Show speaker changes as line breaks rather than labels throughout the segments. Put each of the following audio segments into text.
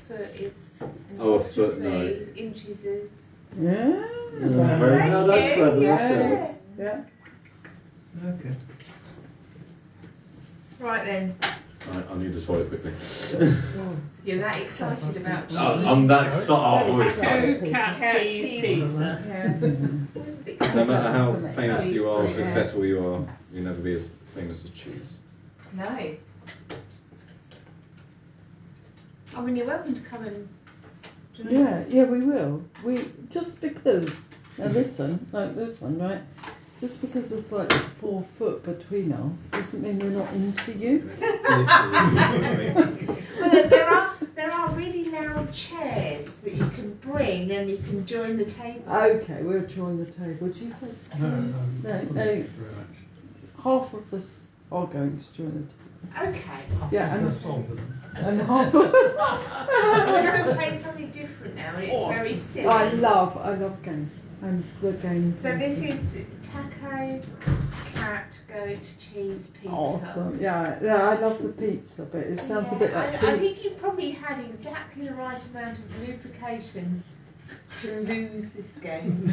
foot is an
Oh, a foot, no.
inches is...
Yeah.
No, that's clever.
Yeah.
That's clever.
Yeah.
Okay.
Right then.
I need to swallow quickly.
You're that excited about cheese.
I'm that excited. Oh, I'm always excited.
Cat cheese pizza.
Yeah. Where did it go?
No matter how famous
Oh,
you are,
yeah.
successful you are, you'll never be as famous as cheese.
No. I mean, you're welcome to come and join us.
Yeah, we will. We just because. Now listen, right? Just because there's like 4 foot between us doesn't mean we're not into you.
Well, there are really loud chairs that you can bring and you can join the table.
Okay, we'll join the table. Do you guys? No. Half of us are going to join the table.
Okay.
Yeah, and half of us.
We're going to play something different now, and it's very silly.
I love games and the game.
So this is taco, cat, goat, cheese, pizza.
Awesome. Yeah, I love the pizza bit. It sounds a bit like.
I think you've probably had exactly the right amount of lubrication to lose this game.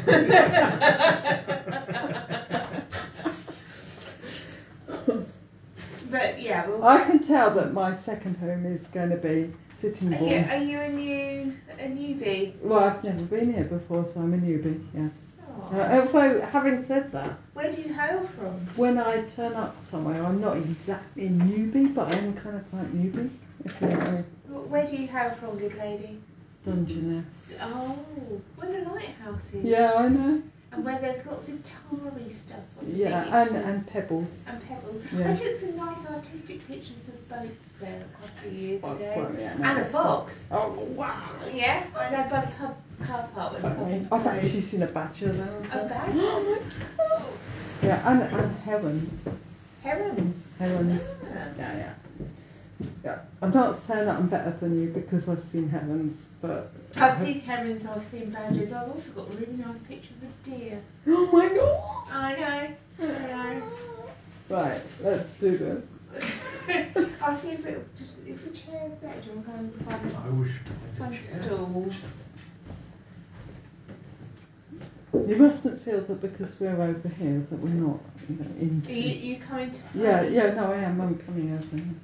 But yeah,
I can tell that my second home is going to be Sitting Bull.
Are you a newbie?
Well, I've never been here before, so I'm a newbie. Yeah. Although, having said that,
where do you hail from?
When I turn up somewhere, I'm not exactly newbie, but I am kind of like newbie. If you know.
Where do you hail from, good lady?
Dungeness.
Oh, where the lighthouse is.
Yeah, I know.
And where there's lots of tarry stuff on the beach.
And pebbles.
And pebbles.
Yeah.
I took some nice artistic pictures of boats there a couple of years ago.
Sorry, yeah, no,
and a box.
Oh, wow.
Yeah, I know by the pub car park when the pub was
I've
closed.
actually seen a badger there as well.
A badger?
Yeah, and herons.
Herons?
Herons.
Ah.
Yeah. I'm not saying that I'm better than you because I've seen herons, but...
I've seen herons, I've seen badgers. I've also got a really nice picture of a deer.
Oh my god!
I know.
Right, let's do this.
I'll see if is the chair there. Do you want to go and find
I wish
one stool?
You mustn't feel that because we're over here that we're not, into...
Are you coming to play?
Yeah, no, I am. I'm coming over here.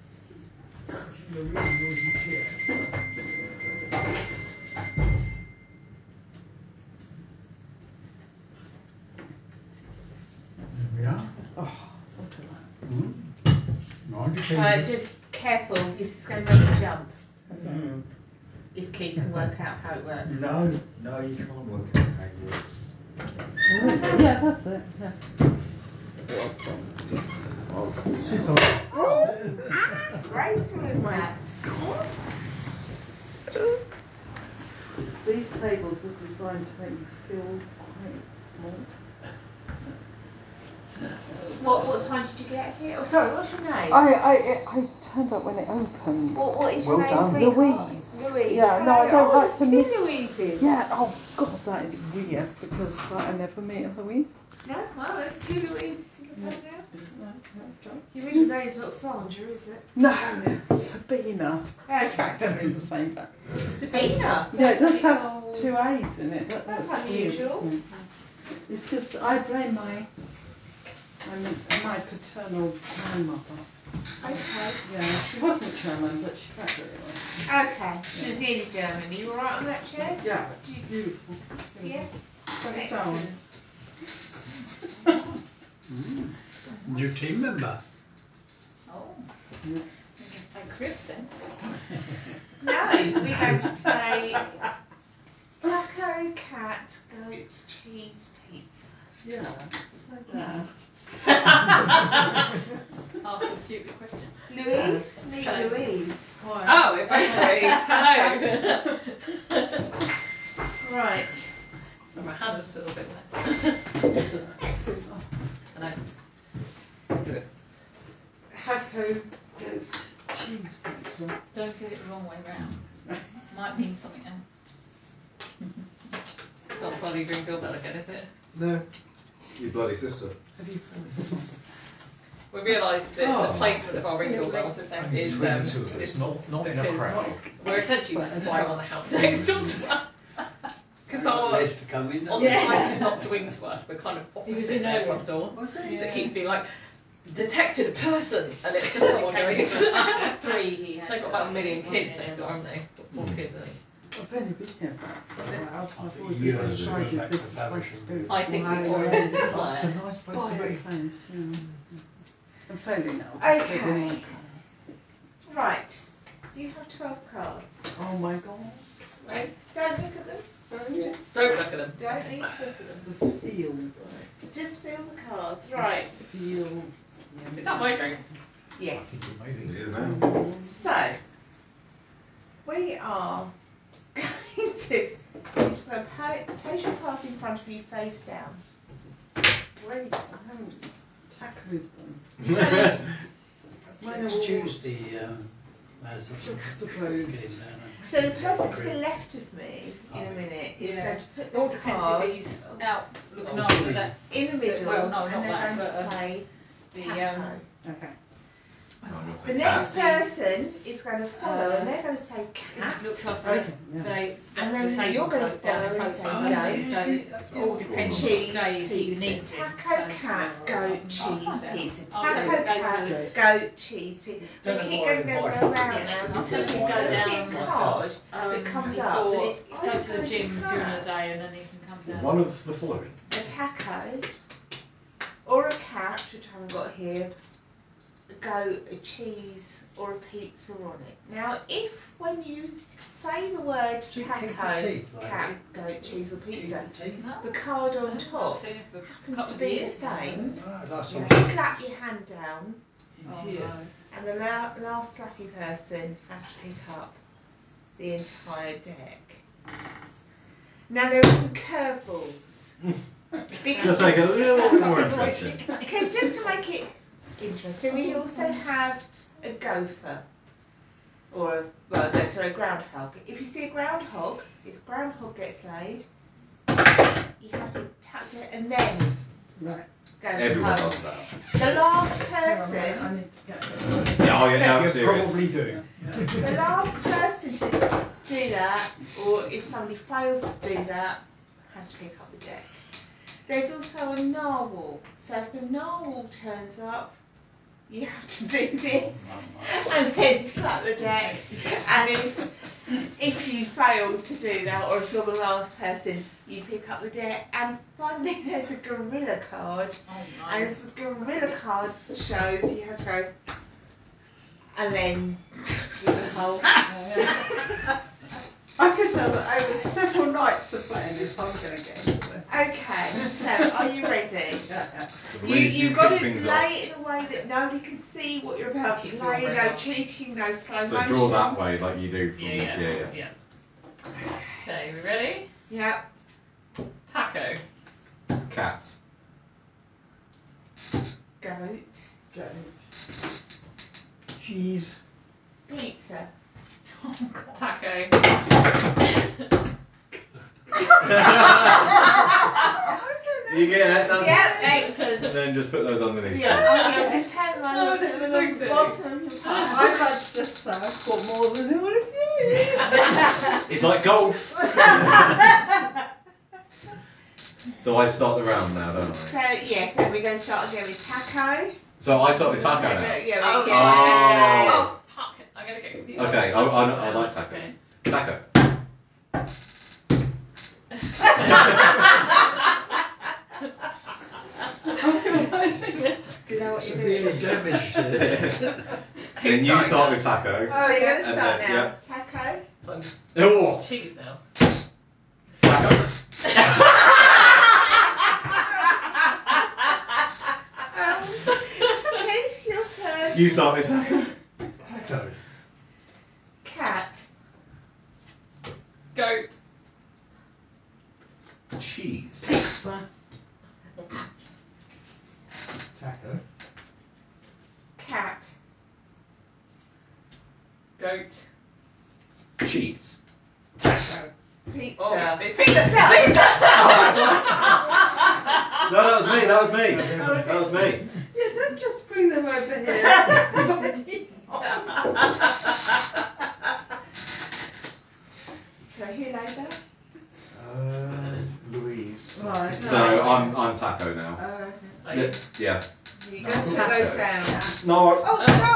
There we are.
Oh, look at that.
Mind your fingers.
Just careful, this is going to make you jump. If Keith can work out how it works.
No, you can't work out how it works.
Yeah, that's it. Yeah. Awesome.
Sit on.
Right through that.
These tables are designed to make you feel quite small.
What time did you get here? Oh, sorry, what's your name?
I turned up when it opened.
What is your
Well
name,
done.
sweetheart?
Louise.
Louise.
Yeah,
Hello.
no, I don't like to
Two
miss.
Louises.
Yeah, oh god, that is weird because I never meet a Louise.
No, well, there's 2 Louises in the pub now.
No.
Your middle name's not Sandra, is it?
No, Sabina.
Okay.
Practically the same thing.
Sabina.
Yeah, it does have 2 A's in it.
That's
weird,
unusual.
isn't it? It's because I blame my paternal grandmother.
Okay.
Yeah, she wasn't German, but she practically was.
Okay, she was nearly German. Are you alright on that chair?
Yeah, it's beautiful.
Yeah.
Excellent.
New team member.
Oh. We can play crib then.
No, we're going to play taco, cat, goat, cheese, pizza.
Yeah.
So there.
Ask a stupid question.
Louise? Meet
Hello.
Louise.
Oh, we're both Louise. Hello.
Right.
So my hand is still a bit wet.
Excellent.
Hello.
Taco, goat, cheese pizza.
Don't get it the wrong way round. Might mean something else. Not bloody green doorbell again, is it?
No. Your bloody sister.
Have you found this one?
We realised that
Oh.
the placement of our ring doorbells is
Between the two of us, not in a
because
crowd.
we're essentially spying on the house next door to us. Because our
List coming
on the side that's not joined to us, we're kind of
He was
opposite
in
their
earlier.
front door.
Was
So
it?
it keeps being like, detected a person, and it's just someone going into the house.
3 he has.
They've got about a million kids next door, haven't they? Got 4 kids, I think.
I've only been here about 4 hours and I've already
Years
decided
ago,
this is
back to
my
Faversham.
spirit.
I think
Why
the orange is in
It's a
play.
nice place to
buy a
be.
place, yeah. I'm failing now.
Okay.
Just living like
Right. You have 12 cards.
oh my god.
Right. Don't look at them.
Don't look at them.
Don't need to look at them.
Just feel right.
Just feel the cards. Right.
Feel.
Is that my drink?
I
Yes.
think it may be.
It is now.
So, we are going to. You're just going to place your cards in front of you face down.
Wait, I haven't tackled them.
Next Tuesday, as a
Juxtaposed.
So the person to the left of me in a minute is
Yeah.
going to put
It all
the
depends
card
if he's out looking
Oh,
after
really?
that.
in the middle,
Well, no,
and
not
they're
that,
going to
but,
say
the,
taco.
Okay.
I'm gonna
The
say
next
cat.
person is going to follow, and they're going to say cat.
He looks after
Okay,
us.
yeah.
They
And then
disabled
you're gonna
folk down in
follow and
Folkestone,
say
don't
no.
they? So it all depends
Cheese,
which days he
pizza,
needs it.
taco,
So-
cat, goat, cheese, pizza.
I'll tell him
Taco,
to go
cat,
to-
goat, cheese, pizza. We
Don't know
keep
why
going
I
around
invited
now.
Yeah, I'll
Until
tell him to
there's
go
going to be a
down,
card that comes up.
or
That it's
go to the
either
gym
going to
during the
have
day and then he can come down.
One of the following.
a taco, or a cat, which I haven't got here, a goat, a cheese, or a pizza on it. Now, if when you say the word
Keep
taco,
your teeth,
cat,
lady.
goat, cheese, or pizza,
No,
the card on
no, I've
top
seen him for a
happens
couple
to
of
be the
years now.
same,
Last
you
time
have to slap your hand down,
in
Oh
here.
no.
and the last slappy person has to pick up the entire deck. Now, there are some curveballs.
Just make it a little bit more interesting.
Okay, just to make it interesting, we also have a gopher, or a groundhog. If you see a groundhog, if a groundhog gets laid, you have to tap it and then
Right.
go
Everyone
home.
does that.
The last
Hang on a minute, I
person,
need to get it.
Yeah, oh yeah, I'm
You
serious.
probably do.
the last person to do that, or if somebody fails to do that, has to pick up the deck. There's also a narwhal. So if the narwhal turns up, you have to do this and then slap the deck. And if you fail to do that, or if you're the last person, you pick up the deck. And finally, there's a gorilla card.
Oh
And
no.
if the gorilla card shows, you have to go and then do the whole.
I can tell that over several nights of playing this, I'm going to get into this.
Okay, so are you ready?
Yeah, yeah.
So the way
You've got to
kick things
play
off.
it in a way that nobody can see what you're about to
Keep your
play.
brain
No
on.
cheating, no slow
So
motion.
draw that way like you do from
Yeah. Okay, we ready?
Yep.
Taco.
Cat.
Goat.
Goat.
Cheese.
Pizza.
Taco.
You get it? That's
Yep, excellent.
And then just put those underneath.
Yeah, I'm going to just turn around
Oh,
and
this
put
is
them
so
on the
silly.
bottom of your pile.
I'd like to just say I've bought more than all of you.
It's like golf. So I start the round now, don't I?
So, yes, and we're going to start again with taco.
So I start with taco now.
Yeah,
Oh,
we
sorry.
go.
Oh.
Oh, fuck. I'm going to get confused.
Okay,
Oh,
I like tacos.
okay.
Taco.
Do you know what you're doing?
Severely damaged here.
Then you
Sorry,
start
now.
with taco.
So you're going to
And
start
then-
now.
yep.
Taco.
So I'm
Oh,
cheese now.
taco.
Keith, your turn.
You start with taco.
Taco.
Cat.
Goat.
Cheese.
Pizza.
Taco.
Cat.
Goat.
Cheese.
Taco.
Pizza.
Oh, it's pizza.
Pizza.
No, that was me. That was me.
Oh, is
That was me.
Yeah, don't just bring them him over here.
So who laid that?
Louise.
Right.
So I'm Taco now.
Are you?
Yeah.
You
No,
just put
Taco.
those down.
No.
Oh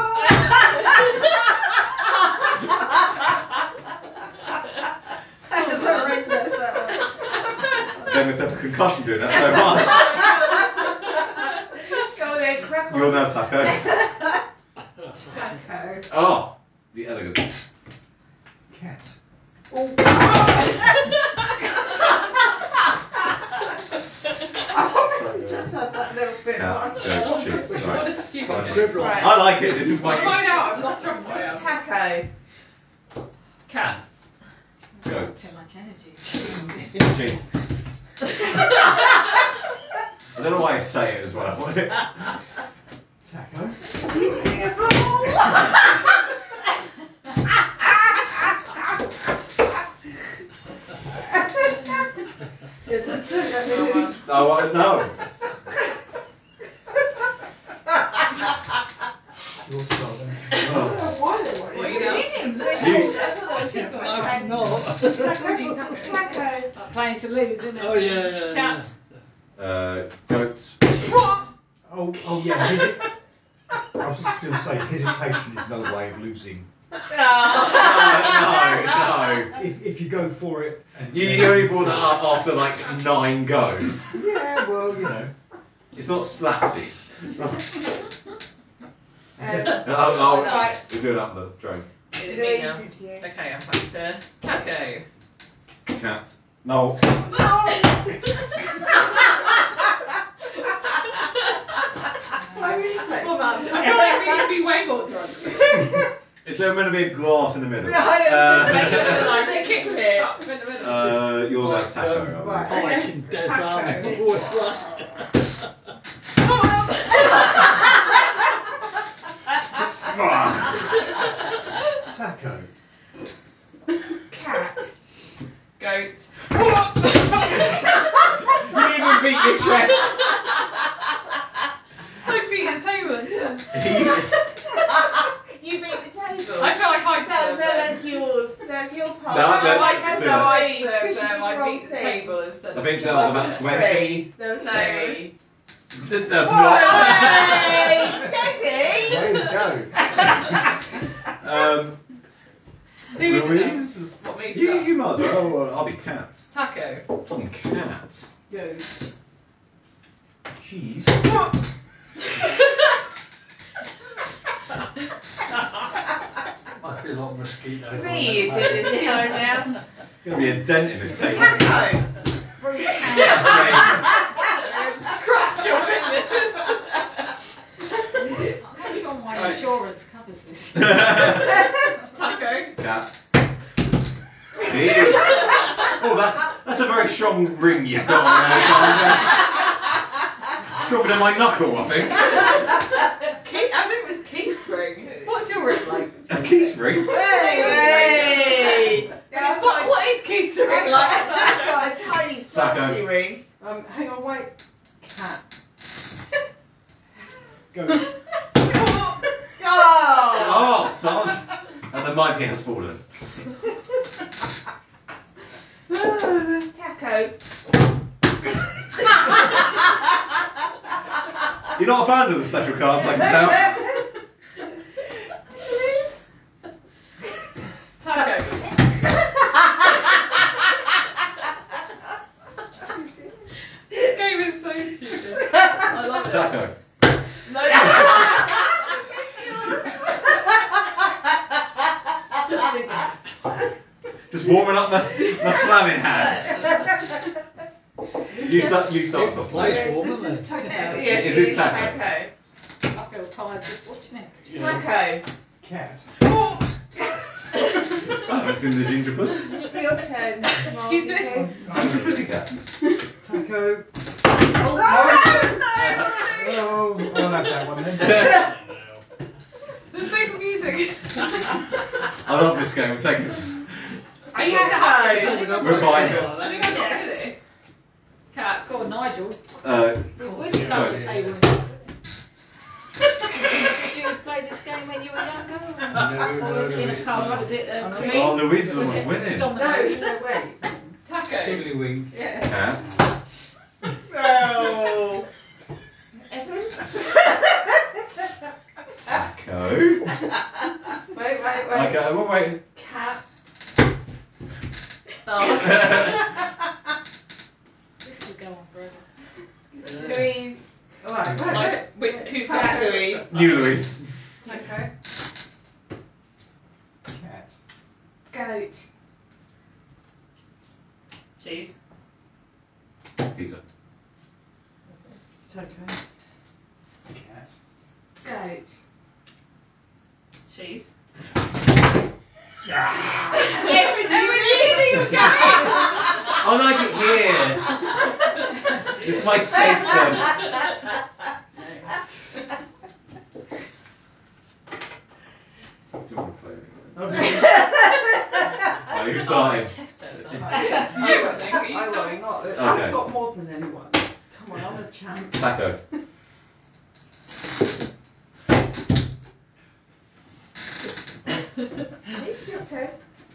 That was horrendous, that one.
I gave myself a concussion doing that so hard.
no! Go on then, crack on.
You're now Taco.
Taco.
Oh, the elegance.
Cat.
Oh.
Just had that little bit
Cat,
much.
goat, cheese.
What
Right.
a stupid
Got
game.
dribble on.
Right.
I like it. This is
What am I
my
now? I've lost track of what I am.
Taco.
Cat.
goat.
Too much energy.
Cheese. I don't know why I say it as well.
Taco.
Yeah, don't do that.
Oh, well.
Oh, no.
Your start then.
I don't know why they want
What
it.
you know?
You didn't look
You-
old. I thought that was you.
No,
Okay.
I'm not.
Taco.
Taco.
Like playing to lose, isn't it?
Oh, yeah.
Cat.
Goat.
Oh yeah. I was just going to say, hesitation is no way of losing.
No.
If you go for it and
You only brought that up after like 9 goes.
Yeah, well, you know.
It's not slapsies.
Right.
We're doing up the drone.
Is it me now?
Louise, it's you.
Okay, I'm back to Taco.
Cat. No.
My reflex.
Well, I feel like we need to be way more drunk for this.
Is there meant to be a glass in the middle?
I was going to say, you look like
The
it,
kicks
isn't it?
cup in the middle.
You're now Taco.
Right,
Pike
okay.
and Des Taco.
Cat.
Goat.
You didn't even beat your chest.
I beat the table instead.
You beat the table.
I feel like I
No,
deserve them.
that's yours. That's your part.
No,
No,
that-
I
that's
know
it.
I
Louise,
deserve
'cause you
them.
did the
I
wrong
beat the
thing.
table instead
I
of...
think
There
that was
wasn't
about 20.
three. There was
No,
three.
That's not.
Hey, steady.
Way to go.
Who is it now?
Louise?
What, me to
You
start?
might as well. I'll be Cat.
Taco.
I'm Cat.
Goat.
Cheese. Might be a lot of mosquitoes.
3 is it this time now?
Gonna be a dent in this table.
Taco.
That's me.
Just crushed your fingers. I'm not sure my insurance covers this. Taco.
Cat. Hey. Oh, that's a very strong ring you've got on there, Sandra. Stronger than my knuckle, I think.
Keith, I think it was Keith's ring. What's your ring like?
A Keith ring?
Hey. Now I've got,
What is Keith's ring like?
I've got a tiny
Taco.
sparkly ring.
Hang on, wait. Cat.
Goat.
Oh.
Oh, Sandra. And the mighty has fallen.
Taco.
You're not a fan of the special cards, I can tell.
Taco. This game is so stupid. I love it.
Taco.
No.
Just singing.
Just warming up my slamming hands. You start us off.
Place
Okay,
warm,
This
isn't
is
it?
Taco.
Yes,
Is
it
this
is
Taco?
Taco.
I feel tired just watching it.
Taco.
Cat.
I haven't seen the ginger puss.
Your turn.
Excuse me?
Ginger pussycat.
Taco.
Oh,
Oh, I'll have that one then.
That's so confusing.
I love this game. We're taking it.
I used to have this. I think I
We're
got
buying
rid of
this.
I think I got rid of this. Cat, go on, Nigel.
Where did you
Cover
go?
the table. Did you play this game when you were younger?
Never
Or
heard
in a
of it.
pub?
No.
Was it
Oh, no,
Chris?
Oh, Louise is the
Was
one
it
winning.
Domino's?
No, wait.
Taco.
Tiddlywinks.
Yeah.
Cat.
No. Evan?
Taco.
Wait.
Okay, we're waiting.
Cat.
Oh. This could go on forever.
Louise.
Right,
Wait, who's
Cat
Taco?
Louise.
New Louise.
Taco.
Cat.
Goat.
Cheese.
Pizza.
Taco.
Cat.
Goat.
Cheese.
Evan, you
He was going.
I like it here. This is my safe zone. Do you want to play it? Right, who started?
Chest hurts.
You,
I think. Are you
I will
starting?
not.
Okay.
I've got more than anyone. Come on, I'm a champ.
Taco.
Your turn.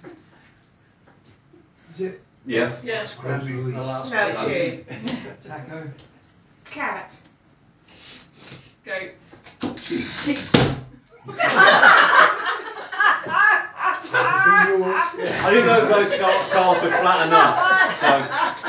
Is it?
Yes.
Yeah.
That's crazy for the last
No,
one.
it's you.
Taco.
Cat.
Goat.
Cheese.
Everything yours.
I didn't know those cards would flatten up. So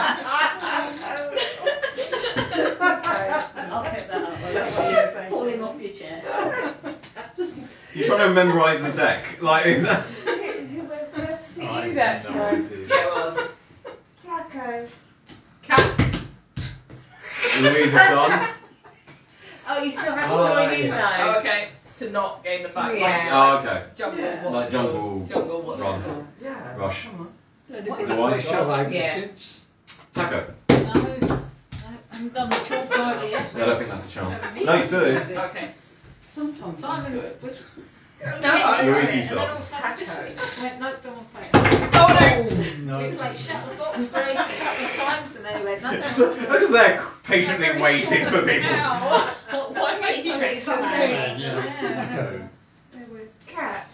Just in case.
I'll pick that up. I don't
Thank
want
you,
you
thank
falling
you.
off your chair.
Just in
you're trying to memorise the deck, like is that?
Who went first for
I
you
have
that
no
time?
idea.
Yeah, it was.
Taco.
Cat.
Louise is done.
Oh, you still have to
Oh,
join in
yeah.
Oh,
though.
okay. To not gain the back.
Yeah.
Oh, okay.
Jungle.
Yeah.
What's
Like
the score?
jungle
Jungle. What's
run.
the score?
Yeah.
Rush.
Come on.
What is
Otherwise,
that?
Show ever
Yeah.
since.
Taco.
No. I haven't done the chalk either yet.
I don't think that's a chance.
Haven't you?
No, you soon.
Okay.
Sometimes I'm
Simon
good.
was
No,
getting into
Louise, you
it, and then
start.
all of a sudden just
Taco.
switched off and went, nope, don't want to play it. Oh no!
No.
We played Shut the Box for ages a couple of times, and then he went, no, no,
So,
no.
I'm just there patiently
I'm very
waiting
short
for people.
Now. Why
Okay,
can't you
I think it's
dress
your
up?
turn.
Yeah.
Taco.
Very weird.
Cat.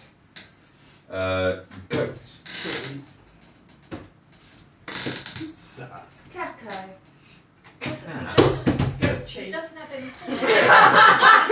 Goat.
Cheese.
Pizza.
Taco.
He
Cat.
doesn't,
Goat
he
cheese.
doesn't have any hair.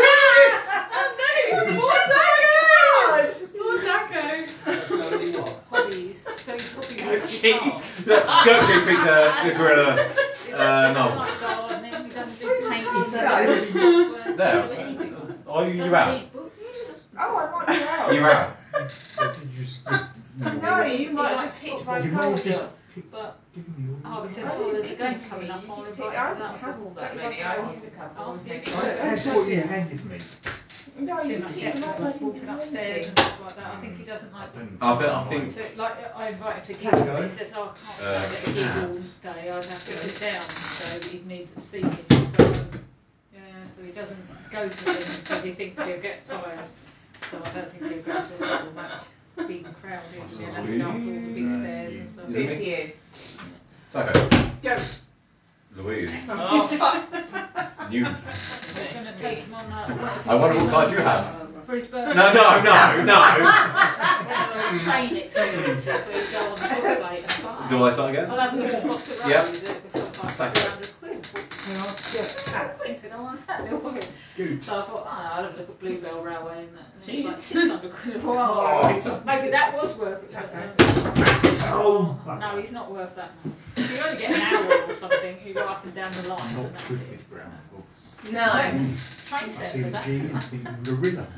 Oh no! Poor Taco.
Only what?
Hobbies. So his hobby
Goat
was guitar.
cheese.
Goat cheese pizza, the gorilla.
He doesn't
No.
like gardening, he doesn't do
Where my
painting,
cards
he
go?
doesn't do crosswords, he
There.
doesn't do anything like that.
Are
He
you
doesn't
out?
read books.
Oh, I might be out.
You're out.
So did you just give me all
No,
your...
you
He
might have
likes
just picked
football.
my
You may have
card
just
up.
picked,
But
given me all your
Harvey said,
I
cards.
oh,
didn't
there's a
pick
game
them to
coming
you,
up,
you
I want
just
to
picked-
invite
I
you to that.
didn't have all that
Don't you
many,
like
I
to
wanted a couple
ask
of
him?
many.
I, that's what you handed me.
No,
Too
you
much
picked them
effort
up, I
like
didn't
walking
do
upstairs
anything.
and stuff like that. I think he doesn't like.
I think.
So, like, I invite him to
Taco.
gigs, but he says, oh, I can't stand at a gig all
Cat.
day, I'd have to sit down, so he'd need seating. But, yeah, so he doesn't go to things because he thinks he'll get tired. So I don't think he'll go to a football match. Big and crowded, and he'll have to go up all the big stairs and stuff.
Is it
Who's
me?
you?
Taco.
Goat.
Louise.
Oh, fuck!
New.
I was going to take him on
I wonder what card you have.
for his birthday.
No.
One of those train experiences where you go on the footplate and fly.
Do I start again?
I'll have a look across the road.
Yep.
It was something like
Taco.
300 quid. I thought,
Hang on. Yeah. Cat.
I wanted on that little bit.
Good.
So I thought, oh, I'll have a look at Bluebell Railway and that. And it was like
Jeez.
600 quid. I thought, oh,
Pizza.
maybe that was worth it.
Taco.
Oh,
No,
bugger.
he's not worth that much. You only get an hour or something. You go up and down the line,
I'm
and
not
that's
good
it.
with brown books.
No.
Train
I
set
see
for
the
that.
G and think gorilla.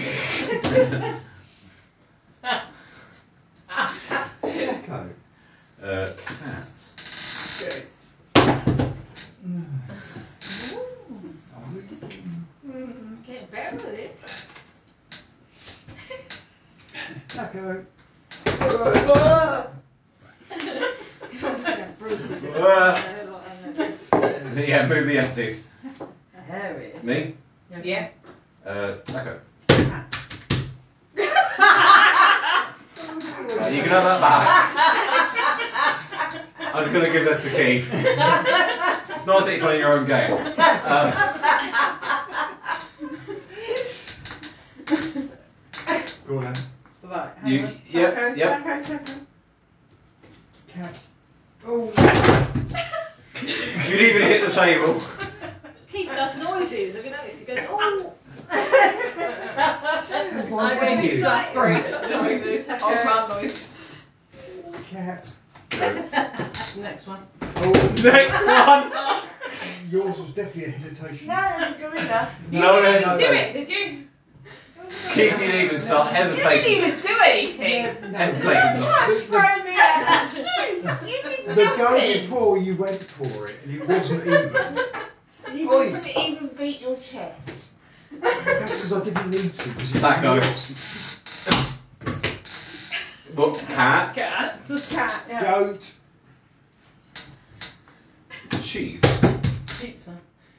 Taco.
Cat.
Goat.
I'm looking.
Getting better at this.
Taco.
Everyone's going to have bruises.
Yeah, move the empties.
There it is.
Me.
Yeah.
Taco.
Cat.
You can have that back. I'm just going to give this to Keith. It's nice that you're playing your own game.
Go on then.
Right, hang
You-
on.
yep,
Taco,
yep.
taco.
Cat. Oh.
You'd even hit the table.
Keith does noises. Have you noticed? He goes, oh.
Why
I make
would you?
exasperated noises. Old man noises.
Cat.
Goat.
Next one.
Oh.
Next one.
Yours was definitely a hesitation.
No, it's a gorilla.
No
You didn't do
hesitation.
it, did you?
It was a gorilla.
Keith, you'd even start
You didn't
hesitating.
even do anything.
Yeah, no.
Hesitating.
Try and throw me out. You did
The go
nothing.
before you went for it and it wasn't even.
You
Oi.
didn't even beat your chest.
That's because I didn't need to. Because
Taco.
you lost.
What? Cat.
Cat.
Cat, yeah.
Goat.
Cheese.
Pizza.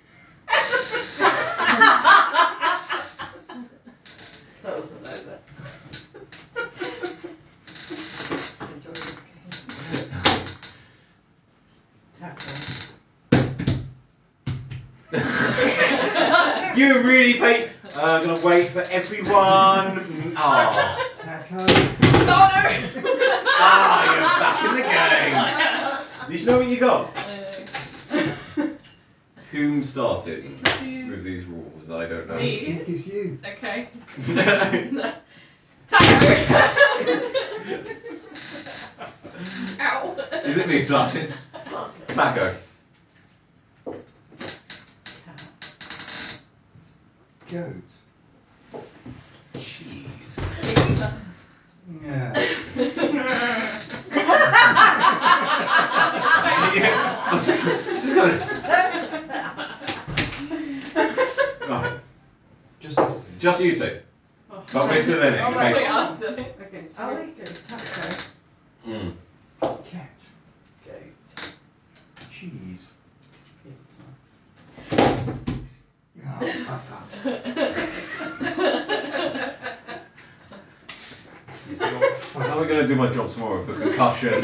That wasn't over.
Enjoy this game.
Taco.
You were really gonna wait for everyone. Ah.
Taco.
Oh no!
Ah, you're back in the game. Did you know what you got?
I know.
Whom started with these rules? I don't know.
I
Me.
think it's you.
Okay. Taco! Ow.
Is it me starting? Taco.
Cat.
Goat.
Cheese.
Pizza.
Yeah.
Just kind of. Right.
Just us then.
Just you two.
Oh,
But we're still in it
Oh,
in
I
case.
thought you asked it.
okay, so
Are
we
we?
go taco,
Mm.
Cat.
goat,
Cheese.
pizza.
Oh, fuck that. It's not fun.
How are we going to do my job tomorrow for concussion?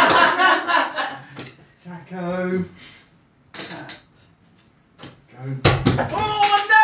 Taco.
Cat.
Goat.
Oh no!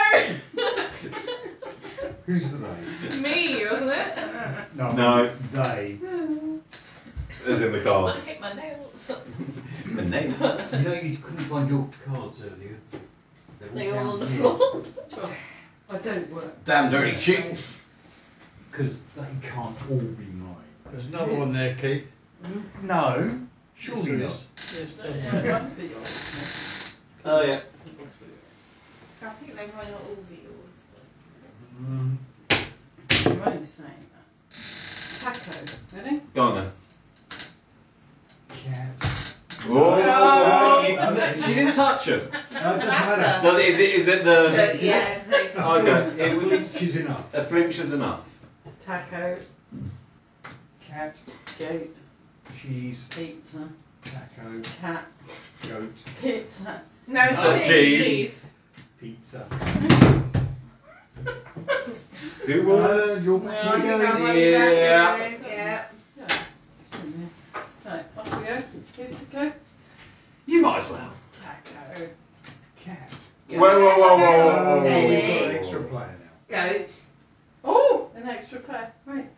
Who's the they?
Me, wasn't it?
No.
No.
They.
As in the
I
cards.
hit my nails.
The names.
You know you couldn't find your cards earlier. They're
They were all on the
down
floor.
Oh, I don't work.
Damn dirty cheat.
because they can't all be mine.
There's another one there, Keith.
No. Surely
Yes, there
not.
is. Yes,
Yeah,
definitely.
it must be yours.
Oh yeah.
It must be yours.
I think they might not all be yours.
You're only saying that. Taco. Ready?
Go on then.
Cat.
Oh,
No.
she didn't touch him.
No, it doesn't matter.
Is it the?
Yeah.
Okay, it
A
was
flinch is enough.
a flinch is enough.
Taco,
Cat.
goat,
Cheese.
pizza,
Taco.
cat,
Goat.
pizza.
No,
cheese.
cheese.
Pizza.
Who was?
You're
No,
back
I
in the
think
game.
I'm way back in. Yeah.
Yeah. Right, off we go. Who's the go?
You might as well.
Taco.
Cat.
Whoa, whoa, whoa, whoa, whoa, whoa,
Steady.
whoa.
We've got an extra player now.
Goat.
Oh, an extra pair. Right.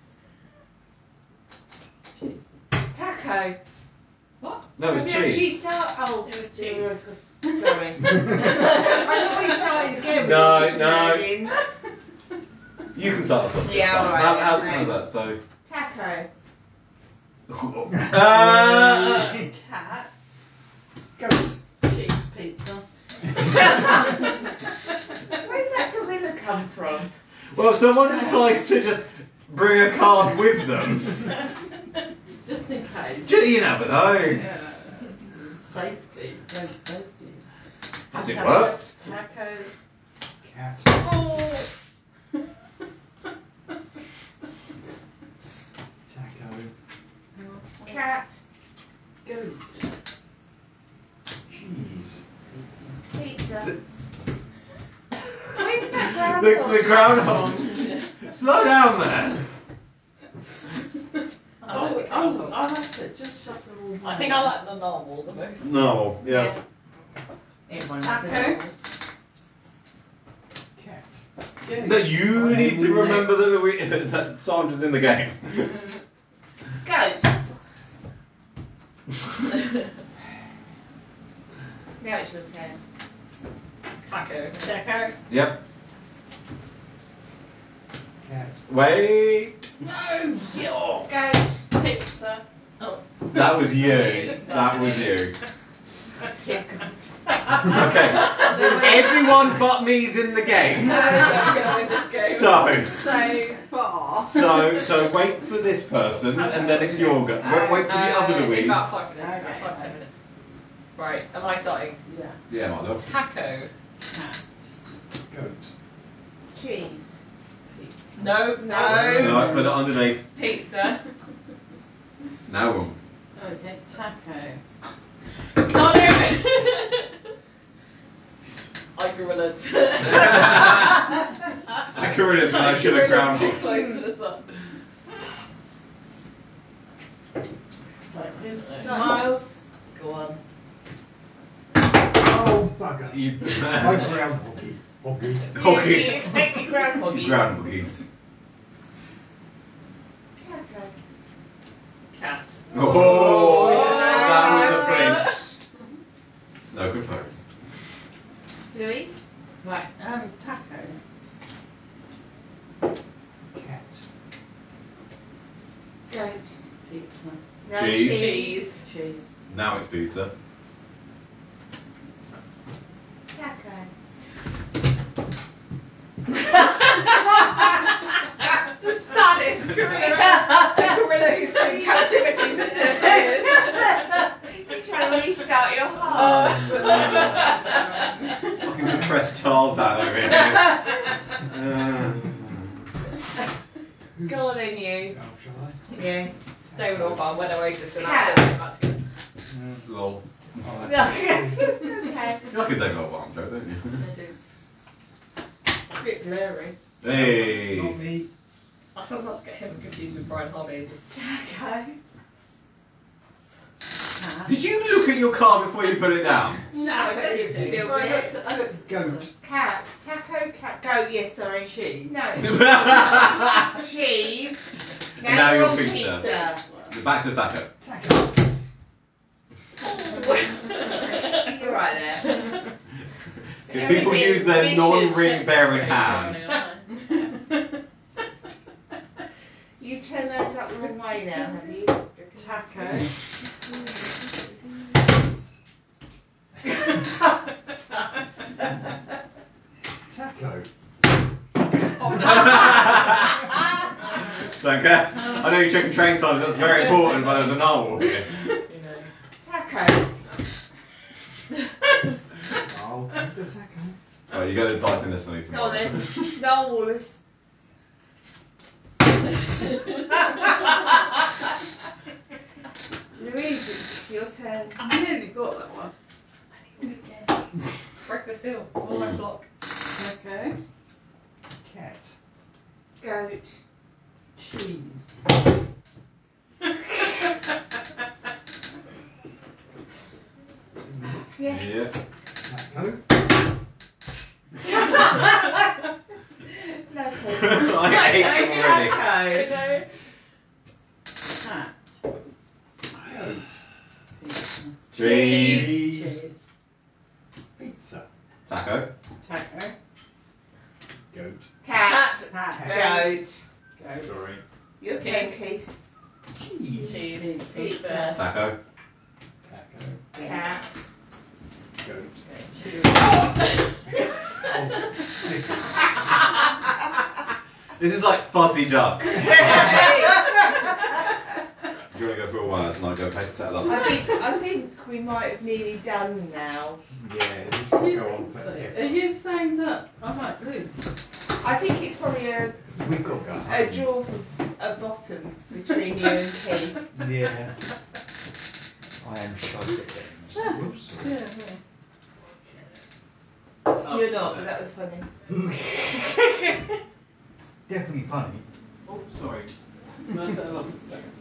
Cheese.
Taco.
What?
No, it was
Have you actually
cheese.
start? Oh,
It was
dear,
cheese.
I was sorry. I thought we started again with
No,
all the
no.
shenanigans.
You can start us off this
Yeah,
time.
all right,
How's
thanks.
that? So.
Taco.
Cat.
Goat.
Cheese. Pizza.
Where's that gorilla come from?
Well, if someone decides to just bring a card with them,
Just in case.
you never know.
Yeah. Safety. Road safety.
Has it
Taco.
worked?
Taco.
Cat.
Oh!
Taco.
Hang on. Wait.
Cat.
Goat.
Cheese.
Pizza. Where did that ground
The groundhog.
from?
Slow down there.
I like the groundhog.
I like it. Just shuffle all
I think I like the normal the most.
No, yeah.
Everyone loves a
Taco.
normal.
Cat.
you.
No, you need to remember that Sandra's in the game.
Goat. Now it's your turn.
Taco.
Taco.
Yep.
Cat.
Wait.
No. Goat.
Pizza.
That was you.
You.
That was you.
Dear God.
Okay. Everyone but me's in the game.
Never going to win this game.
So
So far.
wait for this person, and then it's your go. Wait for the other
In
Louise.
about 5 minutes.
Okay,
5 to
okay.
10 minutes. Right, am I starting?
Yeah.
Yeah, might as well.
Taco.
Cat.
Goat.
Cheese.
Pizza.
No.
No.
No, put it underneath.
Pizza.
Now one.
Okay, taco.
Got him! I gorilla'd.
I gorilla'd when I should have
Gorilla'd too
groundhogged.
close to the sun.
Right, who's starting?
Miles.
Go on.
Oh, bugger.
You
I groundhoggy. Hoggied.
Hoggied.
You groundhoggy.
groundhogged.
Taco.
Cat.
Oh,
yeah.
that was a flinch. No confirm.
Louise.
Right, taco.
Cat.
Goat.
Pizza.
No.
Cheese.
Cheese.
Cheese.
Now it's pizza.
Taco.
The saddest gorilla. A gorilla who's been in captivity for 30 years.
You're trying to restart your heart.
Fucking depressed Tarzan over here.
Go on then, you.
Oh, shall I?
Yes.
David Orban went Oasis and
Cat.
absolutely back together.
Lol.
Oh, that's
Okay.
You like a David Obama joke, don't you?
I do.
A bit blurry.
Hey.
not me.
I sometimes get him confused with Brian Harvey.
Taco.
Cat.
Did you look at your card before you put it down?
No, I don't need to.
Little
I
bit.
looked at
Goat.
Cat. Taco. Cat. Goat. Yes. Sorry.
cheese.
No. Cheese. Now,
Now
you're
you're
on
pizza.
pizza.
Back to Taco.
Taco.
You're right there.
Because people use their non-ring bearing hands.
You turn those up the wrong way now, have you?
Taco.
Taco.
Okay. I know you're checking train times, that's very important, but there's a narwhal here.
You know.
Taco.
I'll take the taco.
Right, you got the dice in this for me
Go on
tomorrow.
then. Noel Wallace. Louise, it's your turn.
I nearly got that one.
Again. Break the seal. All my flock.
Taco.
Cat.
Goat.
Cheese.
Is it me?
Yes.
Yeah.
Taco.
No clue.
I hate them already.
Taco.
Cat.
Goat.
Pizza.
Cheese.
Cheese.
Pizza.
Taco.
Taco.
Goat.
Cat.
Cat.
Goat.
Goat.
Sorry.
Your turn, Keith.
Cheese.
Cheese.
Pizza.
Pizza.
Taco.
Taco.
Cat.
Goat.
Cheese.
Oh, flipping.
This is like Fuzzy Duck.
Hey.
Do you want to go through all my lads and I'll go settle up?
I think we might have nearly done now.
Yeah, this
Do
could
you
go on
think so?
forever.
Are you saying that I might lose?
I think it's probably
We've got to go
a
home.
draw for a bottom between you and Keith.
Yeah. I am shite at games. Whoops, sorry.
Yeah,
You're not, but that was funny.
Definitely funny. Oh, sorry.
Can I settle up?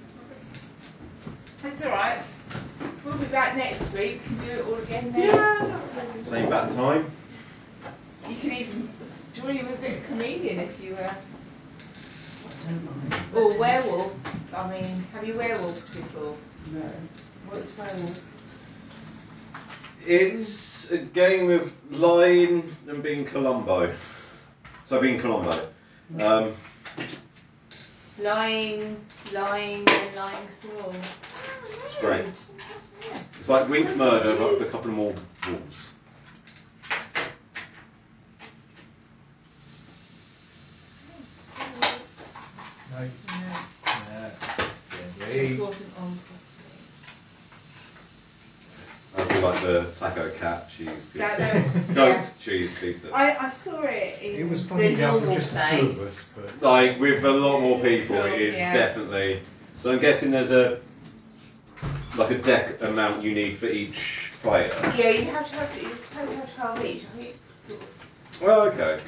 It's alright. We'll be back next week. We can do it all again then.
yeah.
Same bat time.
You can even you want to be a bit of chameleon if you were?
I don't mind.
Or werewolf. I mean, have you werewolfed before?
No.
What's werewolf?
It's a game of lying and being Columbo. So being Columbo.
Lying, then lying some more.
It's great. It's like Wink Murder, but with a couple of more wolves.
No.
No,
Gently.
this wasn't on properly.
I do like the taco cat cheese pizza.
That's,
Goat
yeah.
cheese pizza.
I saw it in
It was funny
the
enough
normal
with just
place.
the two of us, but
Like with a lot more people, it is
Yeah.
definitely. So I'm guessing there's a deck amount you need for each player.
Yeah, you have to have. You're supposed to have 12 each. I think sort of.
Oh, okay.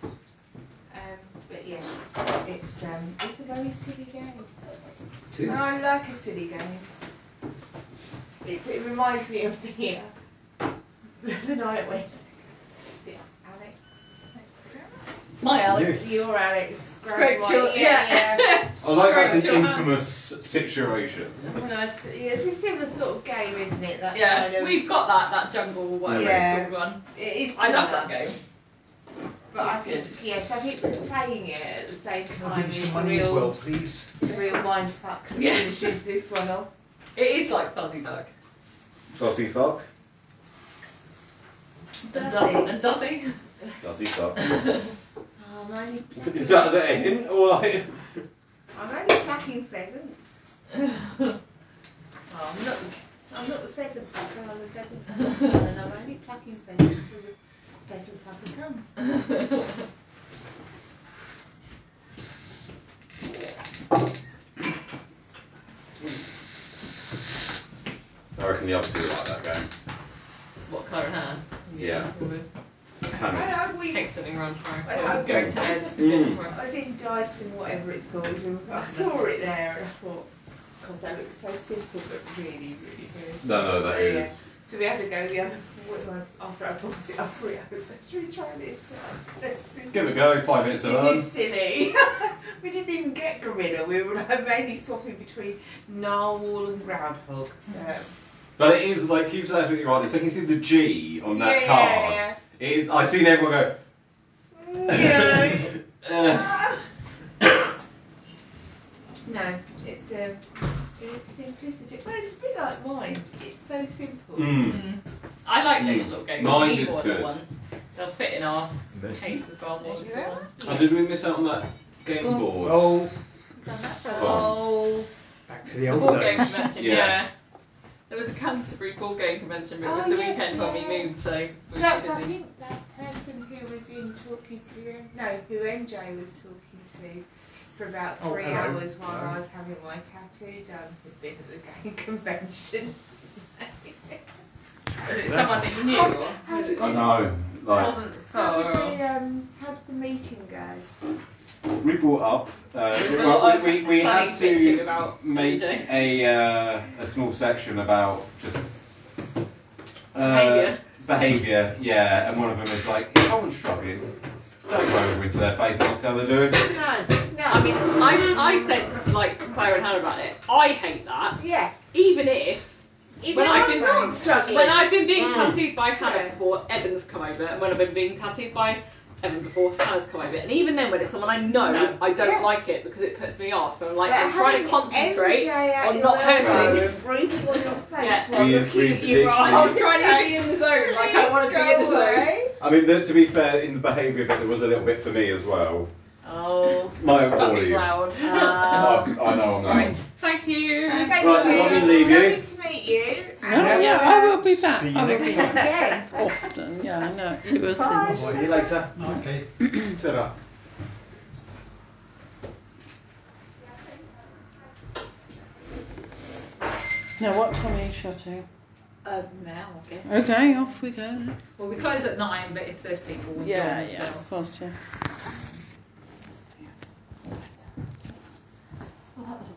But yes, it's a very silly game.
It is.
And I like a silly game. It reminds me of the night when. Is it Alex?
My Alex.
Yes.
Your Alex
Scraped
grabbed my
your-
yeah.
I like that's
Scraped
an
your hand.
infamous situation.
And it's a similar sort of game, isn't it? That
Yeah,
kind of.
we've got that jungle, whatever
Yeah.
it's called one.
It is
I love
similar.
that game.
But I
It's
think
good.
yes, I think that saying it at the same
I'll
time
give you
is
some
the
money as well,
real
please.
mind fuck that
Yes.
finishes this one off.
It is like Fuzzy Duck.
Does he fuck?
And does he?
Does he fuck?
Oh, I'm only plucking.
Is that it in? Or like...
I'm only plucking pheasants. Oh, I'm not the pheasant plucker. I'm the pheasant plucker, and I'm only plucking pheasants till the pheasant plucker comes.
I reckon the other two like that game.
What, Claire and Hannah?
Yeah.
We'll
Hannah's.
I know we.
take something around tomorrow.
Well,
We're going to
I
Ed's
was-
for dinner
Mm.
tomorrow.
I was in Dyson, whatever it's called, and I saw it there, and I thought, God, that looks so simple, but really, really good.
No, that
So, yeah.
is.
So we had to go the other after I brought it up 3 hours. So should we try this one?
Let's give it a go, 5 minutes to
This
learn.
is silly. We didn't even get gorilla. We were like mainly swapping between narwhal and groundhog.
But it is, like, Cube's absolutely right. The second you see the G on that
Yeah,
card,
yeah.
it is, I've seen everyone go,
Yeah. No, it's simplicity. Well, it's a bit like Mind. It's so simple.
I like those little games.
Mind
we need
is
more
good.
little ones. They'll fit in our
Mercy.
case as well, more
Thank you
little
very
ones.
much.
Oh, did we miss out on that game
Go on.
board?
Oh,
We've done that for
Oh.
back to the
the
old
board game
days.
convention,
Yeah.
yeah. There was a Canterbury board game convention, but it was
Oh,
the
yes,
weekend when we
yeah.
moved, so we were
That's,
too
I
busy.
think, that person who was in talking to who MJ was talking to for about 3
hello.
hours while
Hello.
I was having my tattoo done had been at the game convention.
Was it someone that you knew, or
How
was
did
it?
I know.
It
Like,
wasn't so.
How did the meeting go?
we brought up.
There was a lot of
we
Sunny
had
bitching
to
about
make
MJ.
a small section about just
Behaviour.
behaviour, yeah. And one of them is like, if someone's struggling, don't go over into their face and ask how they're doing.
No.
I mean, I said like to Claire and Hannah about it. I hate that.
Yeah.
Even if
Even
when
if
I've
I'm
been
not struggling.
when I've been being tattooed by Hannah
Yeah.
before, Evan's come over, and when I've been being tattooed by Evan before, Hannah's come over, and even then when it's someone I know,
No.
I don't
Yeah.
like it because it puts me off. I'm like,
But
I'm trying to
having
concentrate
MJ at
on
your
not
elbow
hurting.
and breathing on your face
Yeah.
while looking
We've
at you
literally-
I'm trying to be in the zone. Like I want to be in the zone.
I mean, to be fair, in the behaviour bit, there was a little bit for me as well.
Oh.
My own
Buffy's
audio.
loud.
I know I'm loud.
Right. Thank you.
Thank
Right,
you.
let me leave you.
Lovely to meet you.
No, yeah, I will be back.
See you
I will
next
be
time.
back
Again.
often. Yeah, I know. You will see
Bye.
me.
See you later.
Okay.
Ta-da.
Now, what time are you shutting?
Now I guess.
Okay, off we go then.
Well, we close at 9, but if there's people, we
Yeah,
join
yeah,
themselves.
of course, yeah.
Well, that was a